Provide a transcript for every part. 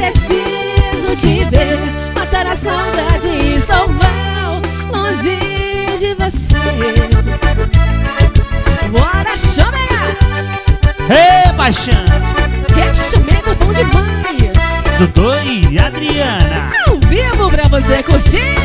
preciso te ver. Matar a saudade, estou mal longe de você. Bora, chama! Ei, paixão! Chamego bom demais. Dudu e Adriana, ao vivo pra você curtir.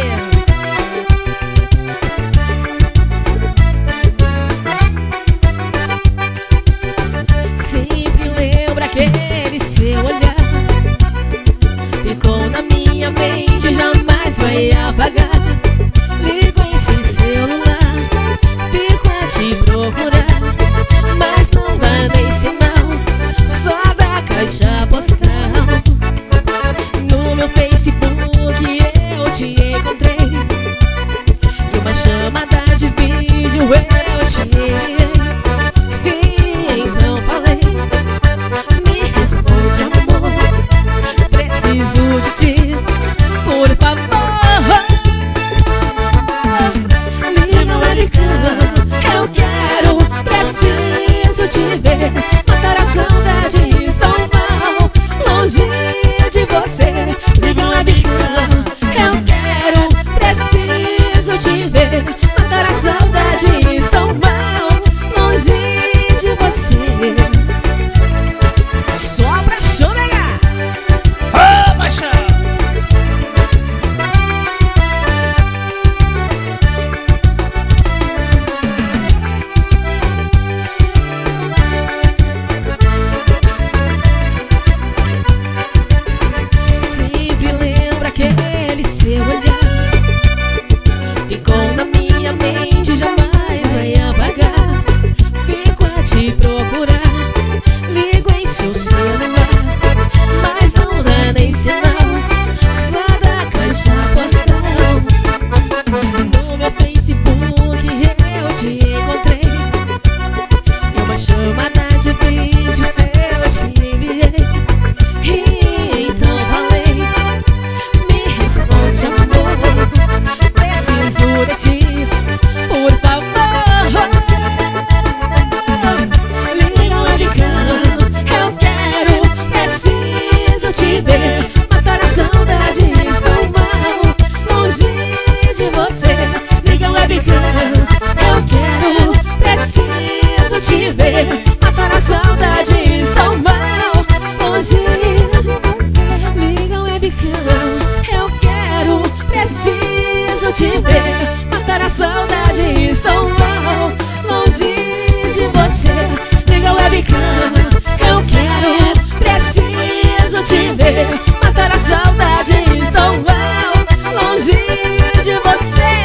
Sempre lembra aquele seu olhar, ficou na minha mente, jamais vai apagar. Ligo esse celular, fico a te procurar, mas não dá nem sinal, só da caixa postal. No meu Facebook eu te encontrei, e uma chamada de vídeo eu te enviei. E então falei, me responde amor, preciso de ti, por favor. Liga o webcam, eu quero, preciso te ver. Matar a saudade, estou mal longe de você. Liga o webcam, eu quero, preciso te ver. Matar a saudade, estou mal longe de você. Só pra chorar. ô, paixão! Sempre lembra aquele seu olhar, ficou na minha mente, jamais vai apagar. Fico a te procurar, ligo em seu celular, mas não dá nem sinal, só da caixa postal. No meu Facebook eu te encontrei, e uma chamada de vídeo eu te enviei. E então falei, me responde amor, preciso de ti, por favor. Liga o webcam, eu quero, preciso te ver. Matar a saudade, estou mal longe de você. Liga o webcam, eu quero, preciso te ver. Matar a saudade, estou mal longe de você. Liga o webcam, eu quero, preciso te ver. Matar a saudade, estou mal longe de você. Liga o webcam, eu quero, preciso te ver. Matar a saudade, estou mal longe de você.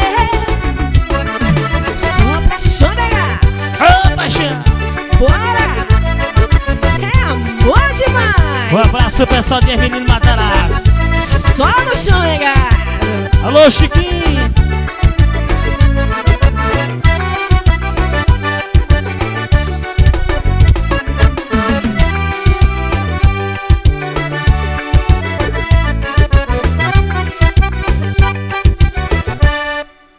Só pra chorar. Ô, paixão! Bora! É amor demais! Um abraço, pessoal de Avenida Matarazzo. Só no chão, negado! Alô, Chiquinho!